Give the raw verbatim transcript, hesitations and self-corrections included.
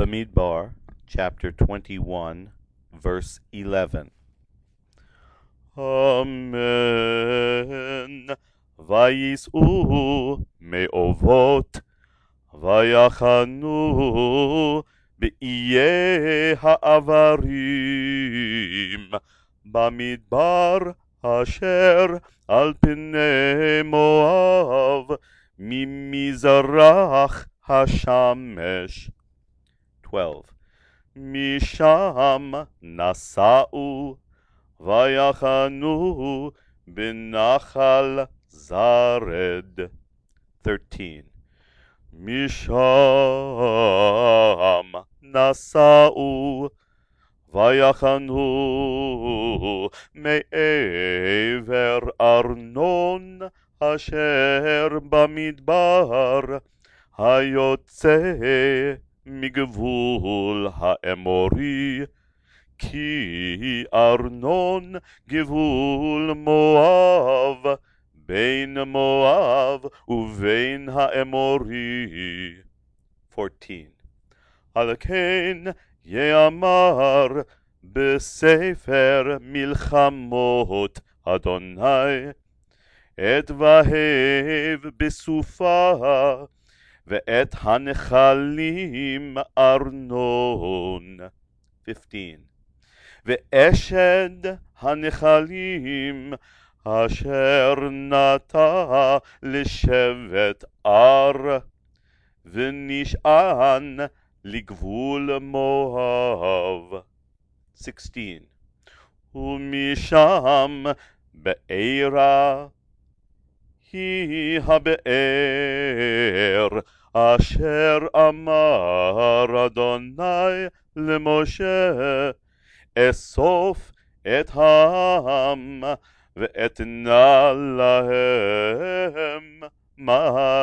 Bamidbar, chapter twenty-one, verse eleven. Amen. Vayis'u me'ovot, vayachanu be'iye ha'avarim, Bamidbar asher al pnei Moav, mimizrach hashamesh. twelve. Misham nasa'u vayachanu b'nachal Zared. thirteen. Misham nasa'u vayachanu me'ever Arnon asher bamidbar hayotze migvul ha'emori, ki Arnon gvul Moav, bein Moav uvein ha'emori. fourteen. Alkein ye'amar besefer milchamot Adonai, et vahev בסופה ואת הנחלים ארנון. fifteen. ואשד הנחלים אשר נטע לשבט אר, ונשען לגבול מואב. sixteen. ומשם בארה, היא הבאר אשר אמר אדוני למשה, אסוף את העם ואתנה להם מים.